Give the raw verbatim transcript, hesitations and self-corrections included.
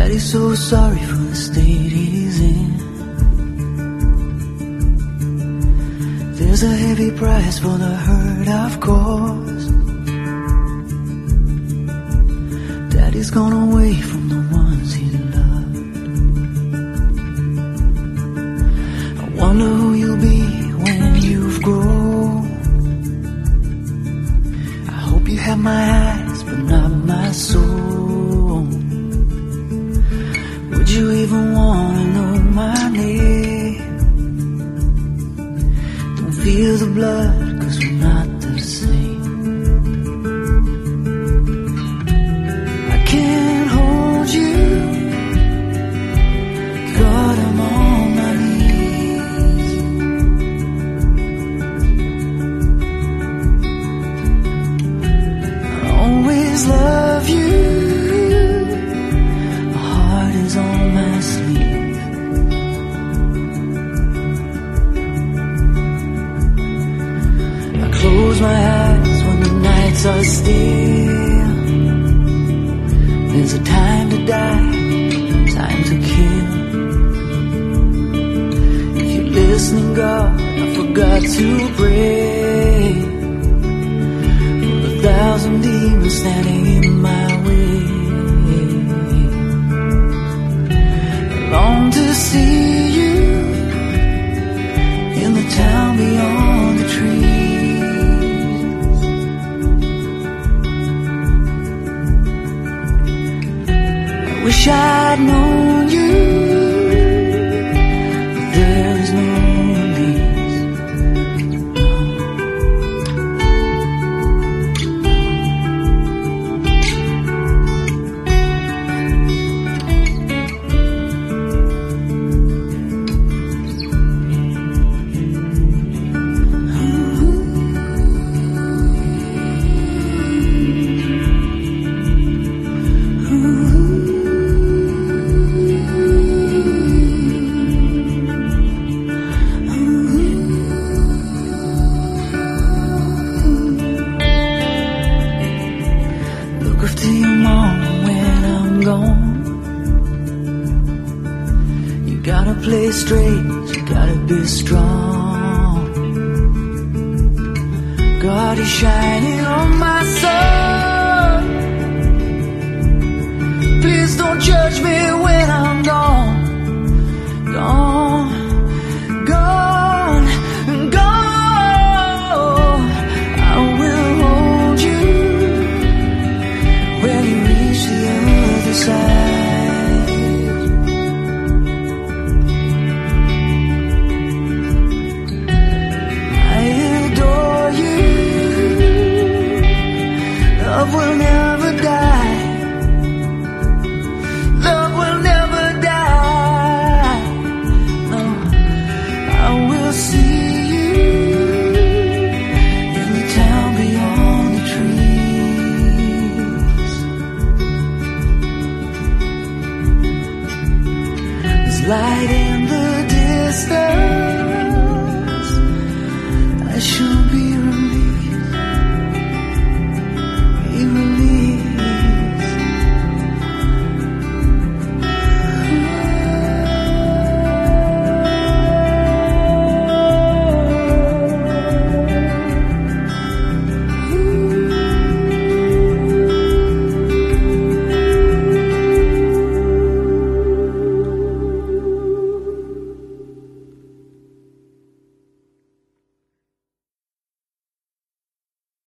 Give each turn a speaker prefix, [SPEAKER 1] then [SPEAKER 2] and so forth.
[SPEAKER 1] Daddy's so sorry for the state he's in. There's a heavy price for the hurt I've caused. Daddy's gone away from the ones he loved. I wonder who you'll be when you've grown. I hope you have my eyes but not my soul. Would you even wanna know my name? Don't feel the blood, cause we're not the same. I can't hold you, God, I'm on my knees. I always love you, on my sleeve. I close my eyes when the nights are still. There's a time to die, time to kill. If you're listening, God, I forgot to pray for the thousand demons standing in my way. Long to see you in the town beyond the trees. I wish I'd known you, but there is no release. To your mama when I'm gone. You gotta play straight, you gotta be strong. God is shining on my soul. Please don't judge me when I'm gone. Gone, gone, gone. I will hold you when you reach the other side. I adore you. Love will never die. Love will never die. No, I will see you in the town beyond the trees. Light in the distance.